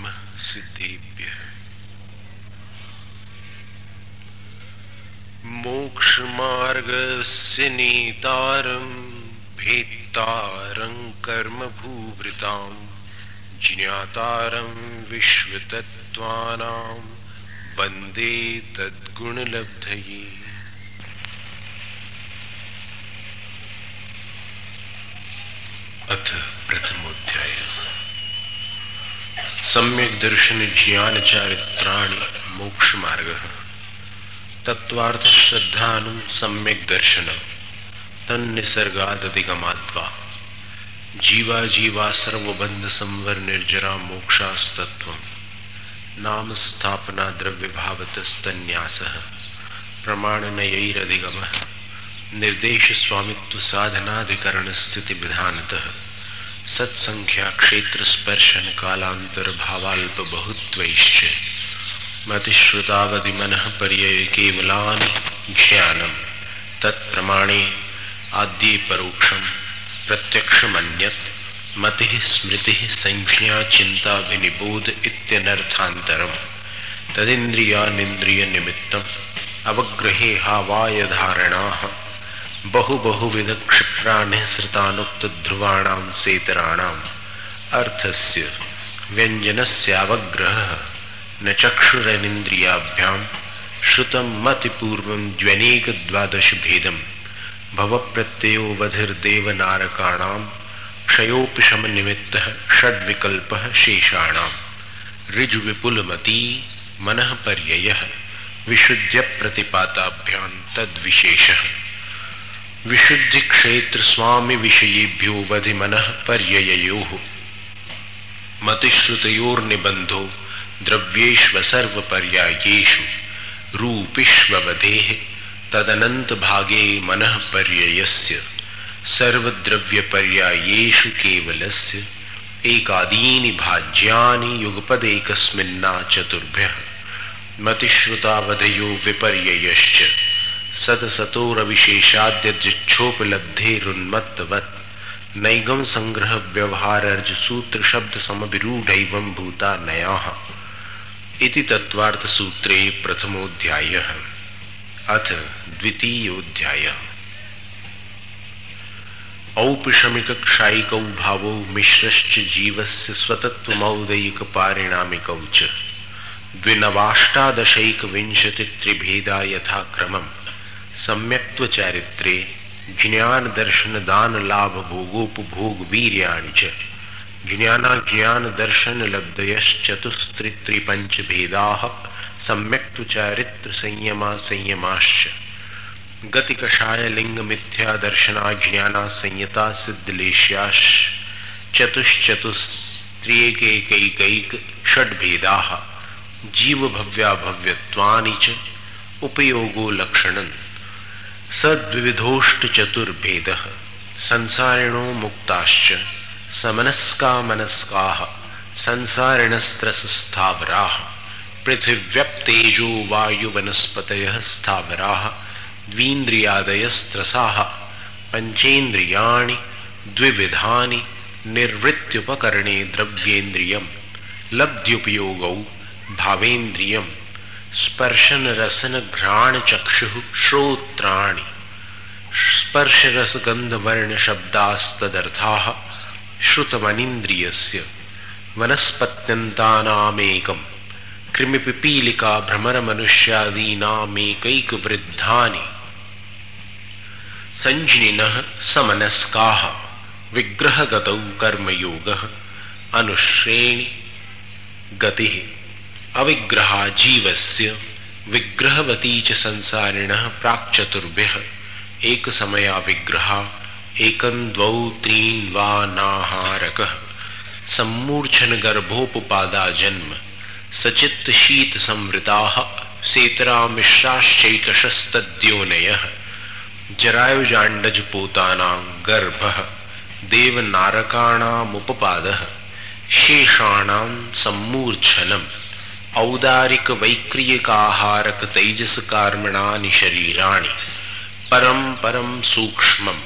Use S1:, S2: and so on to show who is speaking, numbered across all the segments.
S1: ब्रह्म सिद्धेभ्यः। मोक्ष मार्गस्य नेतारं भेत्तारं कर्म भूभृतां ज्ञातारं विश्वतत्त्वानां वन्दे तद्गुणलब्धये। अथ प्रथमोऽध्याय। सम्यक् दर्शन ज्ञान चारित्राणि मोक्ष मार्गः। तत्वार्थ श्रद्धानु सम्यक् दर्शन तन्निसर्गादधिगमाद्वा जीवा जीवा सर्वबंध संवर निर्जरा मोक्षास्तत्वम् नाम स्थापना द्रव्य भावतस्तन्यासः प्रमाणनयैरधिगमः निर्देश स्वामित्व साधनाधिकरण स्थिति विधानतः सत्संख्या क्षेत्र स्पर्शन कालांतर भावाल्प बहुत्वैश्च मतिश्रुतावधि मनः पर्यय केवलानि ज्ञानम् तत्प्रमाणे आद्ये परोक्षं प्रत्यक्षमन्यत् मतिः स्मृतिः संज्ञा चिंता विनिबोध इत्यनर्थान्तरम् तदिन्द्रियानिन्द्रिय निमित्तम् अवग्रहे हावाय धारणाः बहुविध क्षिप्राणि श्रुतानुक्त ध्रुवाणां सेतराणाम् अर्थस्य व्यंजनस्य अवग्रहः न चक्षुरनिन्द्रियाभ्यां श्रुतं मतिपूर्वं द्व्यनेक द्वादश भेदं भवप्रत्ययो वधिर्देवनारकाणां क्षयोपि शमनिमित्तः षड्विकल्पः शेषाणां ऋजुविपुलमती मनः पर्ययः विशुद्ध्य प्रतिपाताभ्यां तद्विशेषः विशुद्धि क्षेत्र स्वामी विषयेभ्यो वधि मनः पर्यययोः मतिश्रुतयोर्निबंधो द्रव्येष्व सर्वपर्यायेषु रूपिष्ववधेः तदनंत भागे मनः पर्ययस्य सर्वद्रव्यपर्यायेषु केवलस्य एकादीनि भाज्यानि युगपदेकस्मिन्ना चतुर्भ्यः मतिश्रुतावधयो विपर्ययश्च सदसतोरविशेषाद्यज्छोपलब्धेरुन्मत्तवत् नैगम संग्रह व्यवहारर्ज सूत्र शब्द समभिरूढैवं भूता नयाः इति तत्वार्थ सूत्रे प्रथमोऽध्यायः। अथ द्वितीयोऽध्यायः। औपशमिक क्षायिकौ भावो मिश्रश्च जीवस्य स्वतत्वमौदयिक पारिणामिकौ च द्विनवाष्टादशैक विंशति त्रिभेदा यथाक्रमम् सम्यक्त्व चारित्रे ज्ञान दर्शन दान लाभ भोगोपभोग वीर्याणि च ज्ञानाज्ञान दर्शन लब्धयश्चतुस्त्रिपंच भेदाः सम्यक्त्व चारित्र संयमा संयमाश्च गति कषाय लिंग मिथ्या दर्शना ज्ञाना संयता सिद्धलेश्याश्च चतुश्चतुस्त्रिएकैकैक षड्भेदाः जीव भव्याभव्यत्वानि च उपयोगो लक्षणं सद्विविधोष्ट चतुर्भेदः संसारिणो मुक्ताश्च समनस्का मनस्काः संसारिणस्त्रसस्थावराः पृथिव्यप्तेजो वायुवनस्पतयः स्थावराः द्वीन्द्रियादयस्त्रसाः पंचेन्द्रियाणि द्विविधानि निर्वृत्युपकरणे द्रव्येन्द्रियं लब्ध्युपयोगौ भावेन्द्रियं स्पर्शन रसन घ्राण चक्षुः श्रोत्राणि स्पर्श रस गंध वर्ण शब्दास्तदर्थाः श्रुतमनिन्द्रियस्य वनस्पत्यन्तानामेकं कृमिपिपीलिका भ्रमर मनुष्यादीनामेकैक वृद्धानि संज्ञिनः समनस्काः विग्रहगतौ कर्मयोगः अनुश्रेणी गतिः अविग्रहा जीवस्य विग्रहवती च संसारिणः प्राक्चतुर्भ्यः एक समया विग्रहा एकं द्वौ त्रीन् वा नाहारकः सम्मूर्छन गर्भोपपादा जन्म सचित्त शीत संवृताः सेतरा मिश्राश्चैकशस्तद्योनयः जरायुजाण्डज पोतानां गर्भः देवनारकाणामुपपादः शेषाणां सम्मूर्छनम् औदारिक वैक्रियकाहारक तेजस कार्मणानि शरीराणि परम परम सूक्ष्मं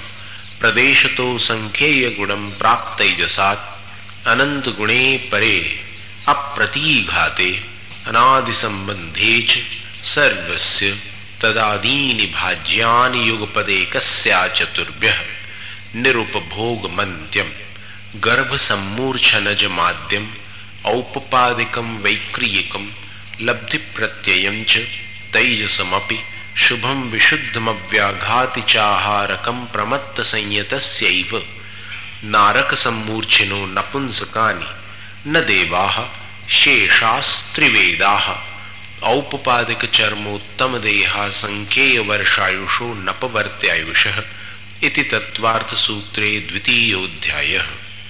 S1: प्रदेशतो संख्येय गुणं प्राप्त तेजसात् अनंत गुणे परे अप्रतीघाते अनादि संबंधे च सर्वस्य तदादीनि भाज्यानि युगपदेकस्या चतुर्भ्यः निरुपभोगमन्त्यं गर्भ सम्मूर्छनज माद्यम औपपादिकं वैक्रियकं लब्धि प्रत्ययं च तैजसमपि शुभं विशुद्धमव्याघाति चाहारकं प्रमत्त संयतस्यैव नारक सम्मूर्छिनो नपुंसकानि न देवाः शेषास्त्रिवेदाः औपपादिक चर्मोत्तम देहा संख्येय वर्षायुषो नपवर्त्यायुषः इति तत्वार्थ सूत्रे द्वितीयोऽध्यायः।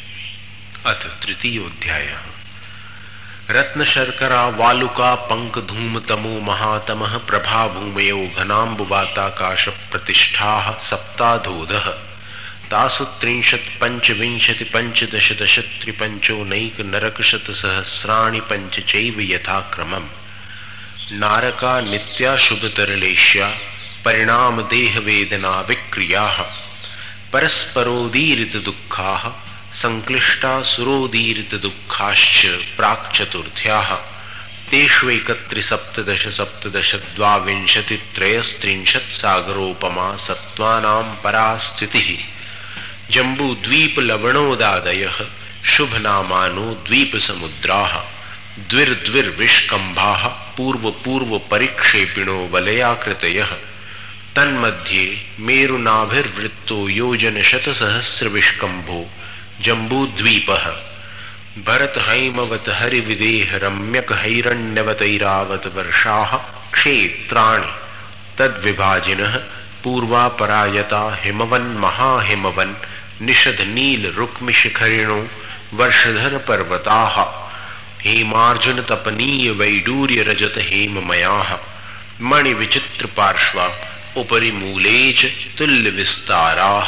S1: अथ तृतीयोऽध्यायः। रत्न शर्करा वालुका पंक धूम तमो महातमः प्रभा भूमयो घनाम्बुवाताकाश प्रतिष्ठाः सप्ताधोदः तासु 30 पंचविंशति पंचदश दश त्रिपंचोनैक नरकशत सहस्राणि पंच चैव यथाक्रमम् नारका नित्या शुभतरलेश्या परिणाम देह वेदना विक्रियाः परस्परोदीरित दुःखाः संक्लिष्टा सुरोदीरित दुःखाश्च प्राक्चतुर्थ्याः तेष्वेकत्रिसप्तदश सप्तदश द्वाविंशति त्रयस्त्रिंशत् सागरोपमा सत्त्वानां परा स्थितिः जम्बूद्वीप लवणोदादयः शुभनामानो द्वीपसमुद्राः द्विर्द्विर्विष्कम्भाः पूर्व परिक्षेपिणो वलयाकृतयः तन्मध्ये मेरुनाभिर्वृत्तो योजनशतसहस्रविष्कम्भो जम्बूद्वीपः भरत हैमवत हरिविदेह रम्यक हैरण्यवतैरावत वर्षाः क्षेत्राणि तद्विभाजिनः पूर्वापरायता हिमवन् महाहिमवन् निषद नील रुक्मि शिखरिणो वर्षधर पर्वताः हेमार्जुन तपनीय वैडूर्य रजत हेममयाः मणि विचित्र पार्श्वा उपरि मूले च तुल्य विस्ताराः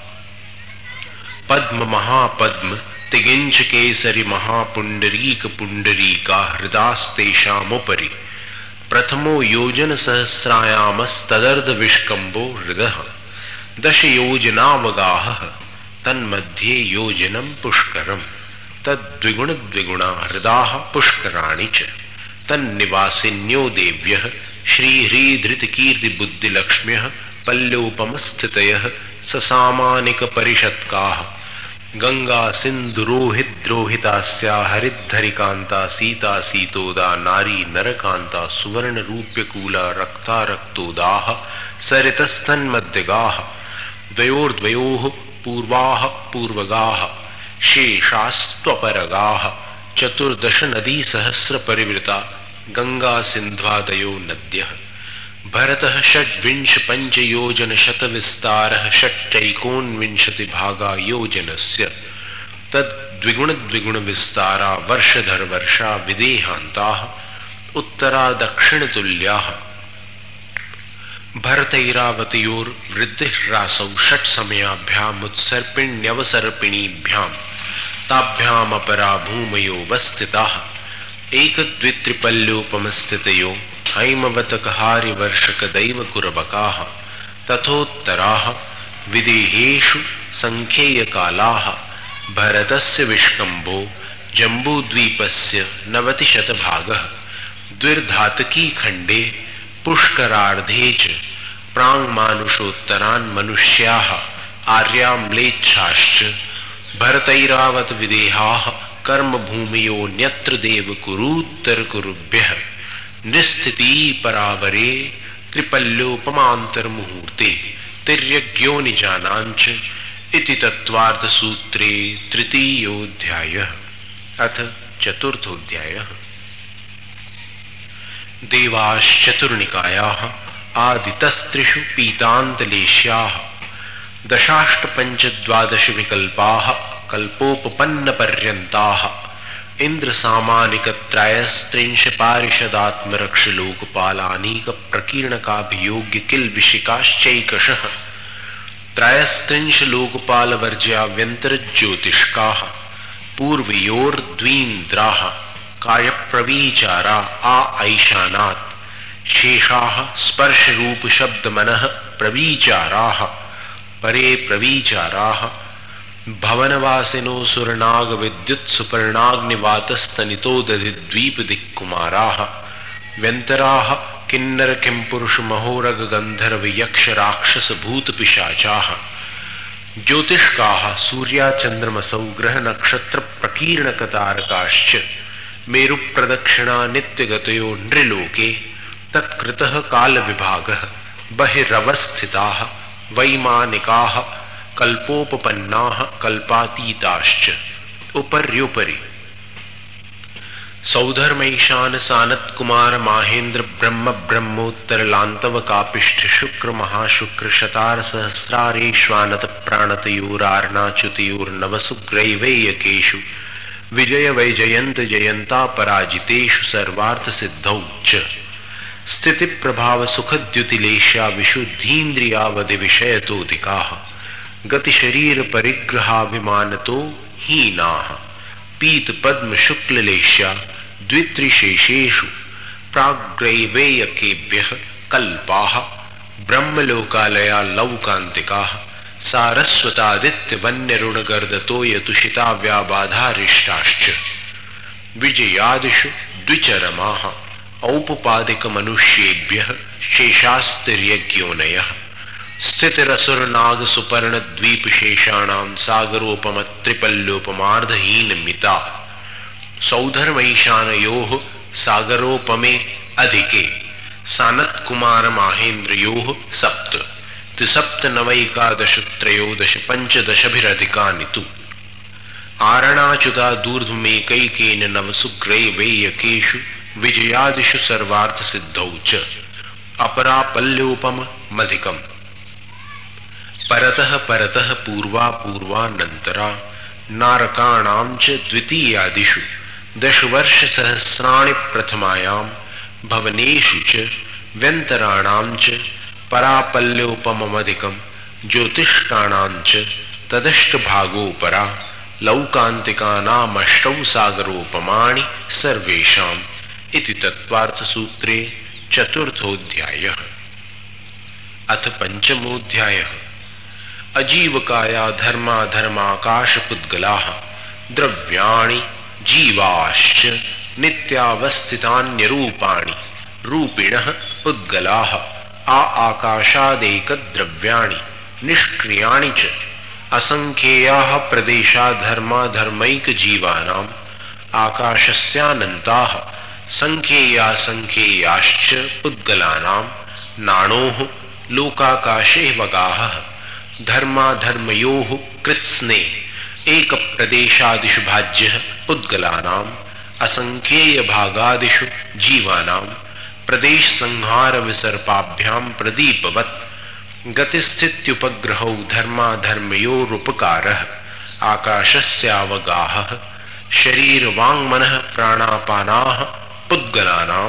S1: पद्म महापद्म तिगिंच केसरी महापुंडरीक पुंडरीका हृदास्तेषामुपरि प्रथमो योजन सहस्रायामस्तदर्ध विष्कम्भो हृदः दश योजनावगाः तन्मध्ये योजनं पुष्करम् तद्विगुण द्विगुणा हृदाः पुष्कराणि च तन्निवासिन्यो देव्यः श्रीह्रीधृतकीर्तिबुद्धिलक्ष्म्यः पल्लोपमस्थितयः ससामानिक परिषत्काः गंगा सिन्धुरोहिद्रोहितास्या हरिद्धरिकान्ता सीता सीतोदा नारी नरकान्ता सुवर्ण रूप्यकूला रक्ता रक्तोदाः सरितस्तन्मध्यगाः द्वयोर्द्वयोः पूर्वाः पूर्वगाः शेषास्त्वपरगाः चतुर्दश नदी सहस्र परिवृता गंगा सिन्ध्वादयो नद्यः भरतः षड्विंश पंचयोजन शतविस्तारः षट्चैकोनविंशति भागा योजनस्य तद्विगुण द्विगुण विस्तारा वर्षधर वर्षा विदेहान्ताः उत्तरा दक्षिण तुल्याः भरतैरावतयोर्वृद्धिह्रासौ षट् समयाभ्यामुत्सर्पिण्यवसर्पिणीभ्यां ताभ्यामपरा भूमयो वस्थिताः एकदद्वित्रिपल्योपमस्थितयो हैमवतकहारिवर्षक दैवकुरबकाः तथोत्तराः विदेहेषु संख्येयकालाः भरतस्य विष्कम्भो जम्बूद्वीपस्य 90% द्विर्धातकी खण्डे पुष्करार्धे च प्राङ्मानुषोत्तरान् मनुष्याः आर्याम्लेच्छाश्च भरतैरावत विदेहाः कर्मभूमियो न्यत्र देवकुरूत्तरकुरुभ्यः निस्थिति परावरे त्रिपल्योपमान्तर्मुहूर्ते तिर्यज्ञो निजानाञ्च इति तत्त्वार्थ सूत्रे तृतीयोऽध्यायः। अथ चतुर्थोऽध्यायः। देवाश्चतुर्निकायाः आदितस्त्रिषु पीतान्तलेश्याः दशाष्टपञ्चद्वादश विकल्पाः कल्पोपपन्नपर्यन्ताः इंद्रसामानिकत्रयस्त्रिंश पारिषदात्मरक्षलोकपालानीक प्रकीर्णकाभियोग्य किल विशिकाश्चैकशः त्रयस्त्रिंश लोकपालवर्ज्याव्यन्तरज्योतिष्काः पूर्वयोर्द्वीन्द्राः कायप्रवीचारा आ ऐशानात् शेषाः स्पर्शरूपशब्दमनः प्रवीचाराः परे प्रवीचाराः भवनवासिनो सुरनाग विद्युत सुपर्णाग्निवातस्तनितो दधिद्वीप दिक्कुमाराः व्यन्तराः किन्नर किंपुरुष महोरग गंधर्व यक्ष राक्षस भूत पिशाचाः ज्योतिष्काः सूर्या चंद्रमसौ ग्रह नक्षत्र प्रकीर्ण कतारकाश्च मेरु प्रदक्षिणा नित्यगतयो नृलोके तत्कृतः काल विभागः बहिरवस्थिताः वैमानिकाः कल्पोपपन्नाः कल्पातीताश्च उपर्युपरि सौधर्मैशान सानत कुमार माहेंद्र ब्रह्म ब्रह्मोत्तर लांतव कापिष्ठ शुक्र महाशुक्र शतार सहस्रारेश्वानत प्राणतयोरार्णाच्युतयोर्नवसुग्रैवैयकेषु विजय वैजयंत जयंता पराजितेषु सर्वार्थ सिद्धौ च स्थिति प्रभाव सुखद्युतिलेश्या विशुद्धीन्द्रियावधि विषयतोदिकाः गति शरीर परिग्रहाभिमानतो हीनाः पीत पद्म शुक्ललेश्या द्वित्रिशेषेषु प्राग्रैवेयकेभ्यः कल्पाः ब्रह्मलोकालया लौकान्तिकाः सारस्वतादित्य वन्यरुणगर्दतो यतुषिता व्याबाधारिष्टाश्च विजयादिषु द्विचरमाः औपपादिक मनुष्येभ्यः शेषास्तिर्यज्ञोनयः स्थितिरसुरनाग सुपर्ण द्वीप शेषाणां सागरोपम त्रिपल्योपमार्धहीन मिता सौधर्मैशानयोः सागरोपमे अधिके सानत कुमार माहेन्द्रयोः सप्त त्रिसप्त नवैकादश त्रयोदश पंचदशभिरधिकानि तु आरणाच्युता दूर्ध्वमेकैकेन नवसुग्रैवेयकेषु विजयादिषु सर्वार्थ सिद्धौ च अपरापल्योपम मधिकम् परतः परतः पूर्वा पूर्वानन्तरा नारकाणां च द्वितीयादिषु दशवर्ष सहस्राणि प्रथमायां भवनेषु च व्यन्तराणां च परापल्योपममधिकं ज्योतिष्काणां च तदष्टभागोपरा लौकान्तिकानामष्टौ सागरोपमाणि सर्वेषाम् इति तत्त्वार्थसूत्रे चतुर्थोऽध्यायः। अथ पंचमोऽध्यायः। अजीवकाया धर्माधर्माकाशपुद्गलाः द्रव्याणि जीवाश्च नित्यावस्थितान्यरूपाणि रूपिणः पुद्गलाः आकाशादेकद्रव्याणि निष्क्रियाणि च असंख्येयाः प्रदेशा धर्माधर्मैकजीवानाम् आकाशस्यानन्ताः संख्येयासंख्येयाश्च पुद्गलानां नाणोः लोकाकाशे वगाः धर्माधर्मयोः कृत्स्ने एक प्रदेशादिषु भाज्यः पुद्गलानाम् असंख्येय भागादिषु जीवानां प्रदेश संहार विसर्पाभ्यां प्रदीपवत् गतिस्थित्युपग्रहौ धर्माधर्मयोरुपकारः आकाशस्यावगाः शरीर वाङ्मनः प्राणापानाः पुद्गलानां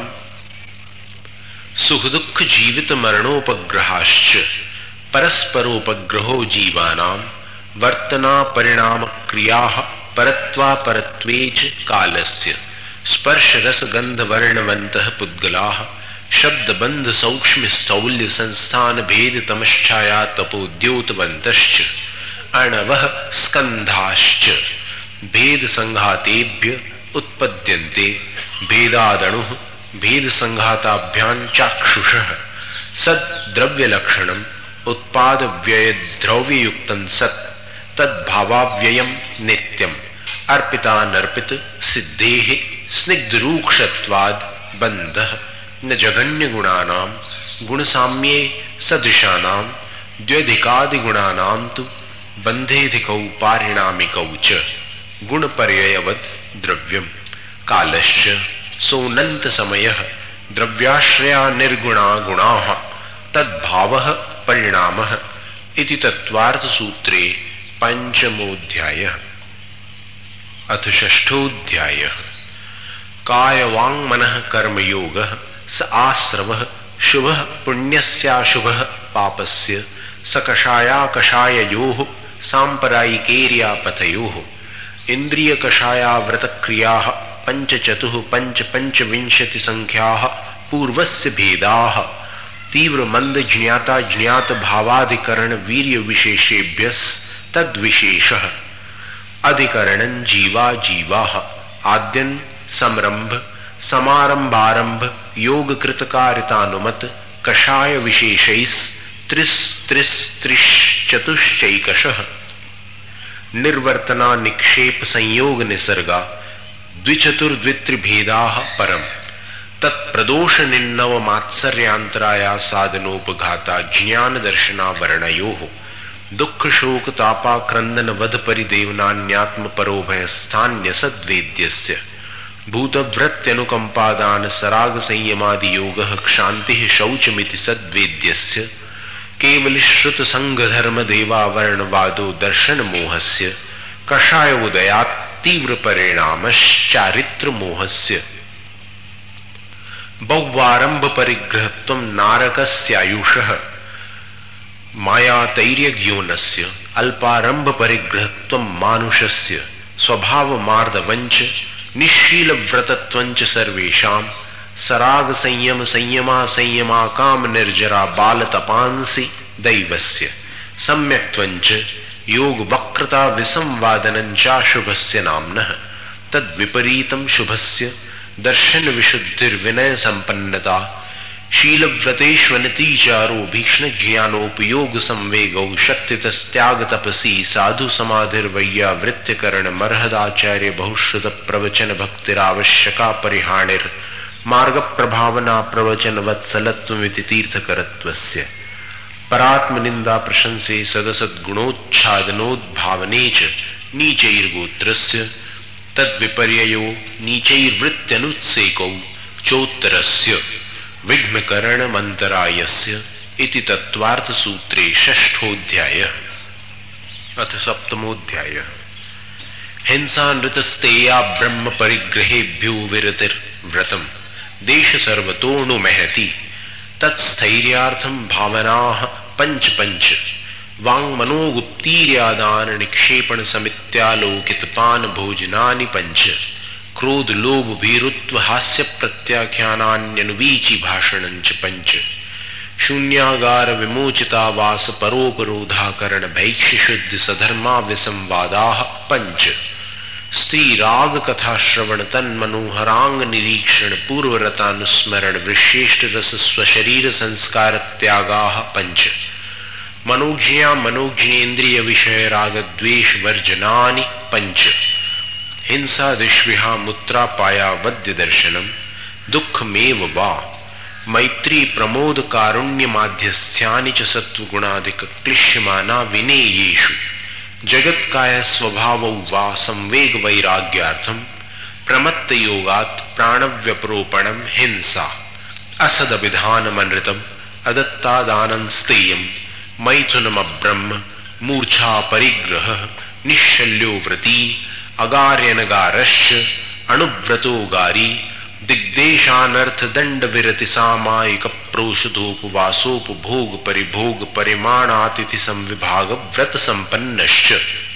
S1: सुखदुःख जीवित मरणोपग्रहाश्च परस्परोपग्रहो जीवानां वर्तना परिणाम क्रियाः परत्वापरत्वे च कालस्य स्पर्श रस गंध वर्णवन्तः पुद्गलाः शब्द बंध सौक्ष्म स्थौल्य संस्थान भेद तमश्छाया तपोद्योतवन्तश्च अणवः स्कन्धाश्च भेद संघातेभ्य उत्पद्यन्ते भेदादणुः भेद संघाताभ्यां चाक्षुषः सद् द्रव्यलक्षणम् उत्पाद व्यय द्रव्ययुक्तं सत् तद्भावाव्ययं नित्यम् अर्पितानर्पित सिद्धेः स्निग्धरूक्षत्वाद् बन्धः न जघन्य गुणानां गुणसाम्ये सदृशानां द्व्यधिकादिगुणानां तु बन्धेधिकौ पारिणामिकौ च गुणपर्ययवद् द्रव्यं कालश्च सोऽनन्त समयः द्रव्याश्रया निर्गुणा गुणाः तद्भावः परिणामः इति तत्त्वार्थसूत्रे पंचमोऽध्यायः। अथ षष्ठोऽध्यायः। कायवाङ्मनः कर्मयोगः स आश्रवः शुभः पुण्यस्याशुभः पापस्य स कषायाकषाययोः सांपरायिकेर्यापथयोः इन्द्रियकषायाव्रतक्रियाः पंचचतुः पंचविंशति संख्याः पूर्वस्य भेदाः तीव्र मंद ज्ञाता ज्ञात भावाधिकरण वीर्य विशेषेभ्यस् तद्विशेषः अधिकरणं जीवा जीवाः आद्यन समरंभ समारंभारंभ योग कृतकारितानुमत कषाय विशेषैस् त्रिश्चतुश्चैकशः निर्वर्तना निक्षेप संयोग निसर्गा द्विचतुर्द्वित्रिभेदाः परम् तत्प्रदोष निन्नव मात्सर्यांतराया साधनोपघाता ज्ञान दर्शनावरणयोः दुख शोक तापा क्रंदन वध परिदेवनान्यात्म परोभय स्थान्य सद्वेद्यस्य भूतभृत्यनुकंपादान सराग संयमादि योगः क्षांतिः शौचमिति सद्वेद्यस्य केवल श्रुत संघ धर्म देवावरणवादो दर्शन मोहस्य कषाय उदयात् तीव्र परिणामश्चारित्र मोहस्य बहुवारंभ परिग्रहत्वं नारकस्यायुषः माया तैर्यज्ञोनस्य अल्पारंभ परिग्रहत्वं मानुषस्य स्वभाव मार्दवंच निश्शील व्रतत्वंच सर्वेषां सराग संयम संयमा संयमा काम निर्जरा बाल तपांसि दैवस्य सम्यक्त्वंच योग वक्रता विसंवादनंचा शुभस्य नाम्नः तद्विपरीतं शुभस्य दर्शन विशुद्धिर्विनय संपन्नता शीलव्रतेष्वनतीचारो भीक्ष्ण ज्ञानोपयोग संवेगौ शक्तितस्त्याग तपसी साधु समाधिर्वैया वृत्त्यकरण मर्हदाचार्य बहुश्रुत प्रवचन भक्तिरावश्यका परिहाणिर् मार्ग प्रभावना प्रवचन वत्सलत्वमिति तीर्थकरत्वस्य परात्मनिंदा प्रशंसे सदसद्गुणोच्छादनोद्भावने च नीचैर्गोत्रस्य तद्विपर्ययो नीचैर्वृत्त्यनुत्सेकौ चोत्तरस्य विघ्नकरण मंतरायस्य इति तत्वार्थ सूत्रे षष्ठोऽध्यायः अथ सप्तमोऽध्यायः हिंसा नृतस्तेया ब्रह्म परिग्रहेभ्यो विरतिर्व्रतम् देश सर्वतोऽणुमहति तत्स्थैर्यार्थं भावनाः पंच पंच वांग मनोगुप्तीर्यादान निक्षेपण समित्यालोकितपान भोजनानि पंच क्रोध लोभ भीरुत्व हास्य प्रत्याख्यानान्यनुवीचि भाषणंच पंच शून्यागार विमोचिता वास परोपरोधाकरण भैक्ष्य शुद्ध सधर्मा विसंवादाः पंच स्त्री राग कथा श्रवण तन मनोहरांग निरीक्षण पूर्वरतानुस्मरण विश्रेष्ठ रस स्वशरीर संस्कार त्यागाः पंच मनोज्ञा मनोज्ञेन्द्रिय विषय राग द्वेष वर्जनानि पंच हिंसा दिश्विहा मुत्रा पाया वद्य दर्शनम दुःखमेव वा मैत्री प्रमोद कारुण्य माध्यस्थ्यानि च सत्वगुणादिक क्लिश्यमाना विनेयेषु जगत्काय स्वभावौ वा संवेग वैराग्यार्थम प्रमत्त योगात् प्राणव्यपरोपणम हिंसा असदभिधानमनृतम अदत्तादानंस्तेयम मैथुनमब्रह्म मूर्छा परिग्रह निश्शल्यो व्रती अगार्यनगारश्च अणुव्रतोगारी दिग्देशानर्थ दंड विरति सामायिक प्रोषधोपवासोपभोग परिभोग परिमाणातिथि संविभाग व्रत संपन्नश्च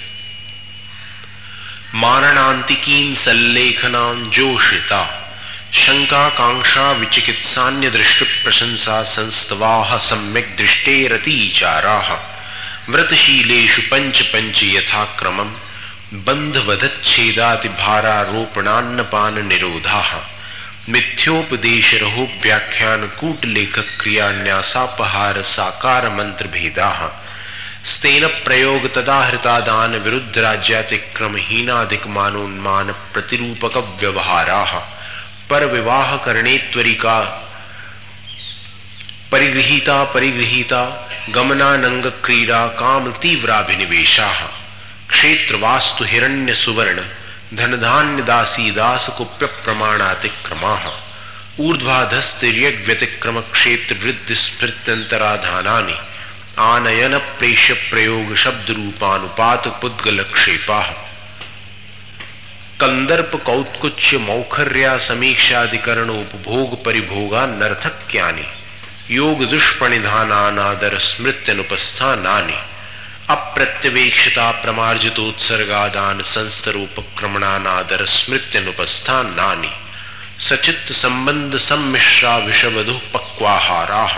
S1: मारणांतिकीन सल्लेखनां जोषिता शंका कांक्षा विचिकित्सान्य दृष्टि प्रशंसा संस्तवाः सम्यक दृष्टेरतीचाराः व्रतशीलेषु पंच पंच यथाक्रमम् बंधवधच्छेदाति भारारोपणान्नपान निरोधाः मिथ्योपदेश रहो व्याख्यान कूट लेखक क्रिया न्यासापहार साकार मंत्र भेदाः स्तेन प्रयोग तदाहृतादान विरुद्ध राज्यातिक्रम हीनाधिक मानोन्मान प्रतिरूपक व्यवहाराः पर विवाह करणेत्वरिका परिगृहीता गमनानंग क्रीड़ा काम तीव्राभिनिवेशाः क्षेत्र वास्तु हिरण्य सुवर्ण धनधान्य दासी दास कुप्य प्रमाणातिक्रमाः ऊर्ध्वाधस्तिर्यग्व्यतिक्रम क्षेत्र वृद्धि स्मृत्यंतराधानानि आनयन प्रेष्य प्रयोग शब्द रूपानुपात पुद्गल क्षेपाः कंदर्प कौत्कुच्य मौखर्या समीक्षाधिकरण उपभोग परिभोगा नर्थक्यानि योग दुष्पणिधानानादर स्मृत्यनुपस्थानानि अप्रत्यवेक्षिता प्रमार्जितोत्सर्गादान संस्तरोपक्रमणानादर स्मृत्यनुपस्थानानि सचित्त संबंध सम्मिश्रा विषवधु पक्वाहाराः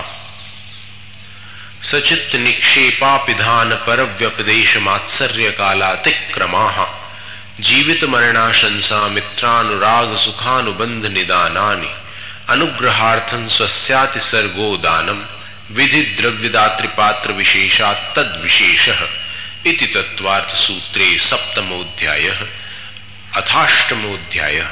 S1: सचित्त निक्षेपापिधान पर व्यपदेश मात्सर्य कालातिक्रमाः जीवित मरणाशंसा मित्रानुराग सुखानुबंध निदानानि अनुग्रहार्थं स्वस्याति सर्गो दानम विधि द्रव्यदात्री पात्र विशेषा तद विशेषः इति तत्वार्थ सूत्रे सप्तमोऽध्यायः अथाष्टमोऽध्यायः।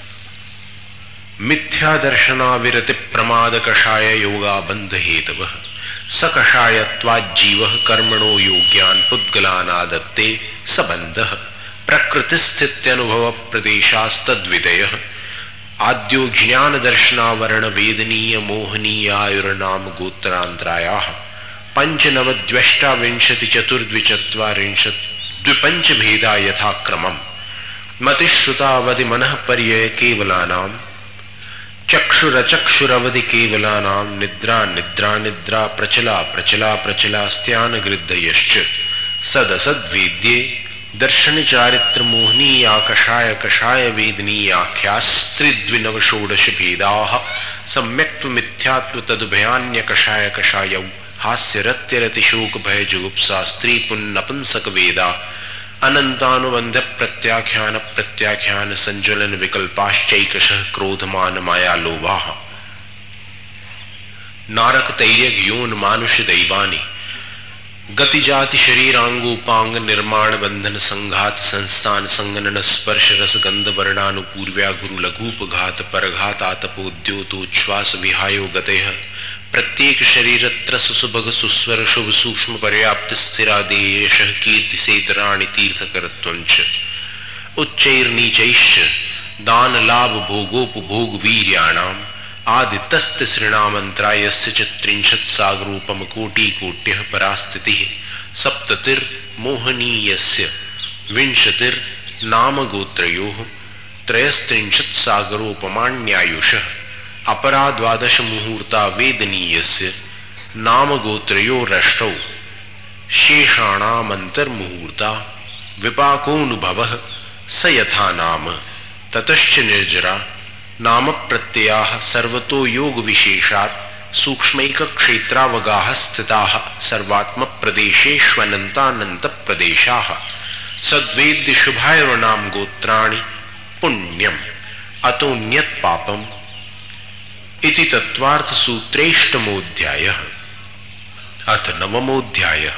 S1: मिथ्या दर्शनाविरति प्रमाद कषाय योगा बंध हेतवः सकषायत्वाज्जीवः कर्मणो योग्यान् पुद्गलानादत्ते सबन्धः प्रकृतिस्थित्यनुभव प्रदेशास्तद्वितयः आद्यो ज्ञान दर्शनावरण वेदनीय मोहनीयायुर्नाम गोत्रांतरायाः पंचनवद्व्यष्टाविंशति चतुर्द्विचत्वारिंशत् द्विपंच भेदा यथाक्रमम् मतिश्रुतावधि मनः पर्यय केवलानां चक्षुरचक्षुरवधि केवलानां निद्रा निद्रा निद्रा प्रचला प्रचला प्रचलास्त्यान गृद्धयश्च सदसद्वेद्ये दर्शन चारित्र मोहनीया कषाय कषाय वेदनीयाख्यास्त्रिद्विनव षोडश भेदाः सम्यक्त्व मिथ्यात्व तदुभयान्य कषाय कषायौ हास्यरत्यरति शोक भय जुगुप्सा स्त्री पुन्नपुंसक वेदा अनंतानुबंध प्रत्याख्यान प्रत्याख्यान संज्वलन विकल्पाश्चैकशः क्रोधमान माया लोभाः नारक तैर्यक योन मानुष दैवानि गति जाति शरीरांगोपांग निर्माण बंधन संघात संस्थान संगनन स्पर्श रस गंध वर्णानुपूर्व्या गुरु लघुपघात परघात आतपोद्योतोच्छ्वास विहायो गतेः प्रत्येक शरीर त्रस सुभग सुस्वर शुभ सूक्ष्म पर्याप्त स्थिरादेयश कीर्ति सेतराणि तीर्थकरत्वंच उच्चैर्नीचैश्च दान लाभ भोगोपभोग वीर्याणाम आदितस्तिसृणामंत्रायस्य च त्रिंशत् सागरूपम कोटि कोट्यः परास्थितिः सप्ततिर् मोहनीयस्य विंशतिर् नाम गोत्रयोः त्रयस्त्रिंशत् सागरोपमाण्यायुषः अपरा द्वादश मुहूर्ता वेदनीयस्य नाम गोत्रयोरष्टौ शेषाणामन्तर्मुहूर्ता विपाकोऽनुभवः स यथा नाम ततश्च निर्जरा नाम प्रत्ययाः सर्वतो योग विशेषात् सूक्ष्मैक क्षेत्रावगाः स्थिताः सर्वात्म प्रदेशेष्वनन्तानन्त प्रदेशाः सद्वेद्य शुभायर्नाम गोत्राणि पुण्यम् अतोऽन्यत् पापम् इति तत्वार्थ सूत्रेष्टमोऽध्यायः। अथ नवमोऽध्यायः।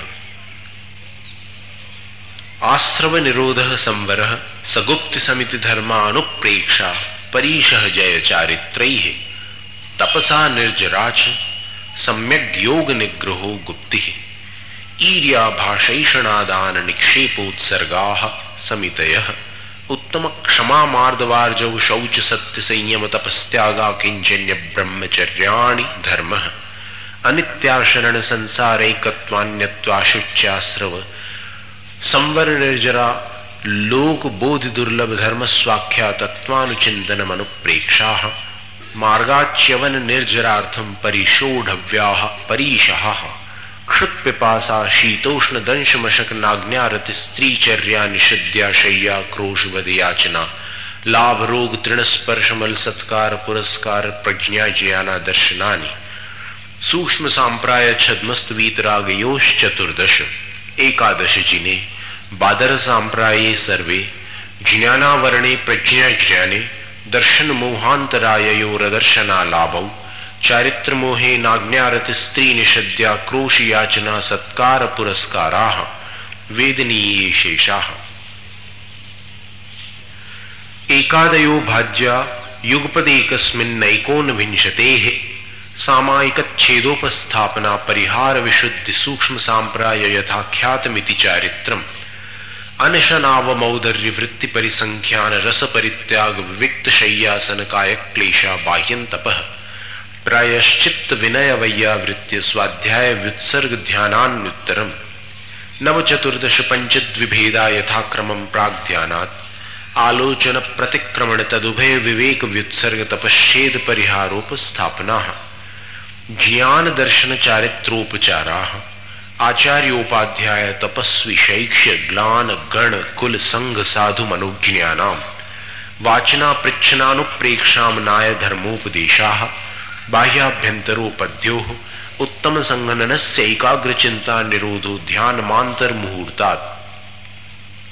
S1: आश्रव निरोधः संवरः सगुप्त समिति धर्मानुप्रेक्षा परीशः जय चारित्रैः तपसा निर्जराच सम्यग् योग निग्रहो गुप्तिः ईर्याभाषैषणादान निक्षेपोत्सर्गाः समितयः उत्तम क्षमा मार्दवार्जव शौच सत्य संयम तपस्त्यागा किंचन्य ब्रह्मचर्याणि धर्मः अनित्याशरण संसारैकत्वान्यत्वाशुच्याश्रव संवर निर्जरा लोक बोधि दुर्लभ धर्म स्वाख्या तत्वानुचिंतनम अनुप्रेक्षाः मार्गाच्यवन निर्जरार्थम परिशोढव्याः परीशः क्षुत्पिपासा शीतोष्ण दंश मशक नाग्न्यारति स्त्रीचर्या निषिद्या शय्या क्रोशवद याचना लाभ रोग तृण स्पर्श मल सत्कार पुरस्कार प्रज्ञा ज्ञाना दर्शनानि सूक्ष्म सांप्राय छद्मस्त वीतरागयोश्चतुर्दश एकादश जिने बादर सांप्राये सर्वे ज्ञानावरणे प्रज्ञा ज्ञाने दर्शन मोहांतराययोरदर्शना लाभौ चारित्र मोहे नाज्ञारति स्त्री निषद्या क्रोश याचना सत्कार पुरस्काराः वेदनीये शेषाः एकादयो भाज्या युगपदेकस्मिन्नैकोनविंशतेः सामायिकच्छेदोपस्थापना परिहार विशुद्धि सूक्ष्म सांप्राय यथाख्यातमिति चारित्रम् अनशनावमौदर्य वृत्ति परिसंख्यान रस परित्याग विविक्त शय्यासन कायक क्लेशा बाह्यं तपः प्रायश्चित्त विनय वैयावृत्य स्वाध्याय व्युत्सर्ग ध्यानान्युत्तरम् नव चतुर्दश पंचद्विभेदा यथाक्रमं प्राग्ध्यानात् आलोचन प्रतिक्रमण तदुभय विवेक व्युत्सर्ग तपश्चेद परिहारोपस्थापनाः ज्ञान दर्शन चारित्रोपचाराः आचार्योपाध्याय तपस्वी शैक्ष्य ग्लान गण कुल संघ साधु मनोज्ञानाम वाचना पृच्छनानुप्रेक्षाम नाय धर्मोपदेशाः बाह्याभ्यंतरोपद्योः उत्तम संगननस्य एकाग्र चिंता निरोधो ध्यान मांतर मुहूर्तात्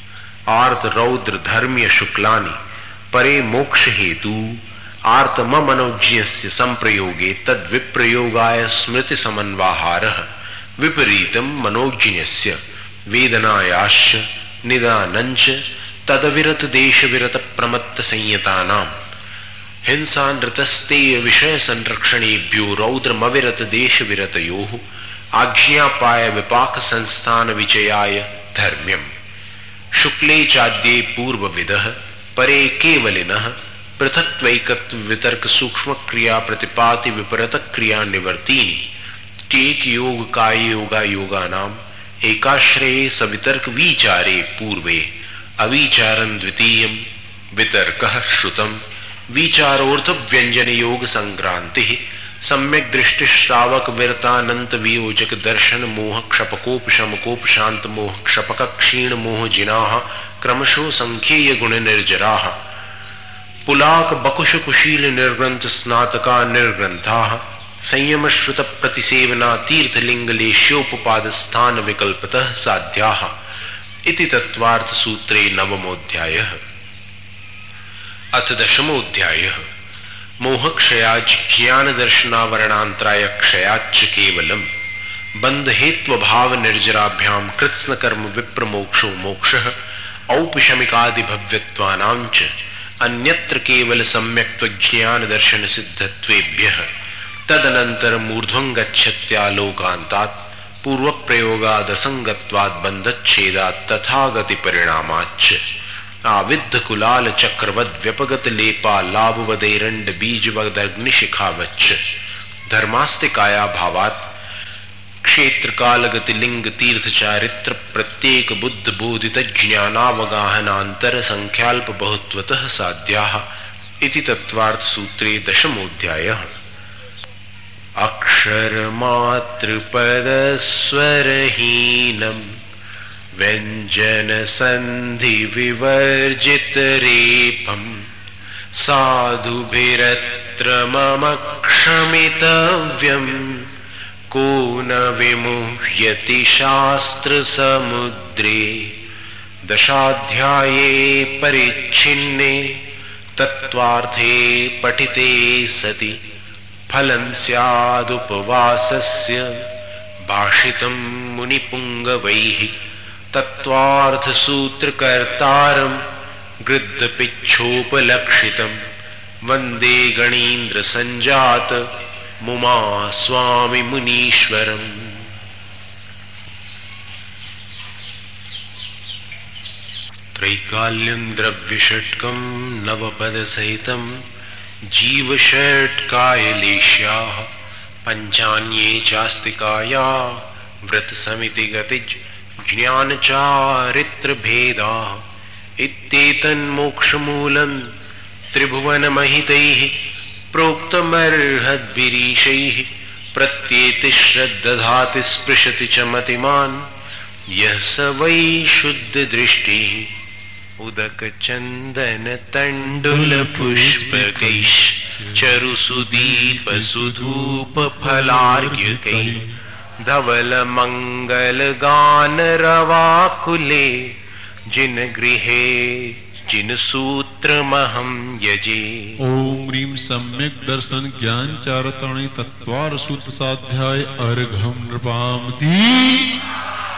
S1: आर्त रौद्र धर्म्य शुक्लानि परे मोक्ष हेतु आर्त मनोज्ञस्य संप्रयोगे तद विप्रयोगाय स्मृति समन्वाहारः विपरीतम मनोज्ञस्य वेदनायाश्च निदानञ्च तदविरत देश विरत प्रमत्त संयतानां हिंसा नृतस्तेय विषय संरक्षणेभ्यो रौद्रमविरत देश विरतयोः आज्ञापाय विपाक संस्थान विचयाय धर्म्यम् शुक्ले चाद्ये पूर्वविदः परे केवलिनः पृथक्त्वैकत्व वितर्क सूक्ष्म क्रिया प्रतिपाति विपरीत क्रिया निवर्तीनि टेक योग काय योगा योगानाम एकाश्रये सवितर्क विचारे पूर्वे अविचारं द्वितीयं वितर्कः श्रुतम् विचारोर्थ व्यंजन योग संक्रांति सम्यक दृष्टि श्रावक विरतानंत वियोजक दर्शन मोह क्षपकोप शमकोप शांत मोह क्षपक क्षीण मोह जिनाः क्रमशो संख्येय गुण निर्जराः पुलाक बकुश कुशील निर्ग्रंथ स्नातका निर्ग्रंथाः संयम श्रुत प्रतिसेवना तीर्थलिंग लेश्योपपाद स्थान विकल्पतः साध्याः इति तत्वार्थ सूत्रे नवमोऽध्यायः। अथ दशमोऽध्यायः मोहक्षयाच ज्ञान दर्शनावरणांतराय क्षयाच केवलम बंध हेत्व भाव निर्जराभ्याम कृत्स्न कर्म विप्रमोक्षो मोक्षः औपशमिकादि भव्यत्वानांच अन्यत्र केवल सम्यक्त्व ज्ञान दर्शन सिद्धत्वेभ्यः तदनंतर मूर्ध्वं गच्छत्यालोकान्तात् पूर्व प्रयोगाद असंगत्वात् बंधच्छेदात् तथा गति परिणामाच्च आविद्ध कुलाल चक्रवद व्यपगत लेपा लाभवदैरंड बीजवदग्निशिखावच्च धर्मास्तिकाया भावात् क्षेत्र कालगति लिंग तीर्थ चारित्र प्रत्येक बुद्ध बोधित ज्ञानावगाहनांतर संख्याल्प बहुत्वतः साध्याः इति तत्वार्थ सूत्रे दशमोऽध्यायः। अक्षर मात्र पद स्वरहीनम् व्यंजन संधि विवर्जित रेपम साधुभिरत्र मम क्षमितव्यम् को न विमुह्यति शास्त्र समुद्रे दशाध्याये परिच्छिन्ने तत्वार्थे पठिते सति फलं स्यादुपवासस्य भाषितं मुनिपुंगवैः तत्वार्थ सूत्रकर्तारं गृद्धपिच्छोपलक्षितं वंदे गणीन्द्र संजात मुमा स्वामी मुनीश्वरम्। त्रैकाल्यं द्रव्यषट्कं नवपद सहितं जीवषट्कायलेश्याः पंचान्ये चास्तिकाया व्रत समिति गतिज ज्ञान चारित्र भेदाः इत्येतन्मोक्षमूलं त्रिभुवन महितैः प्रोक्तमर्हद्भिरीशैः प्रत्येति श्रद्दधाति स्पृशति च मतिमान् यः स वै शुद्ध दृष्टिः उदक चंदन तंडुल पुष्पकैः चरु सुदीप सुधूप फलार्घ्यकैः धवल मंगल गान रवाकुले जिन गृहे जिन सूत्रमहं यजे।
S2: ओम ह्रीं सम्यक दर्शन ज्ञान चारताणि तत्वार सूत्र साध्याय अर्घम नृपामति।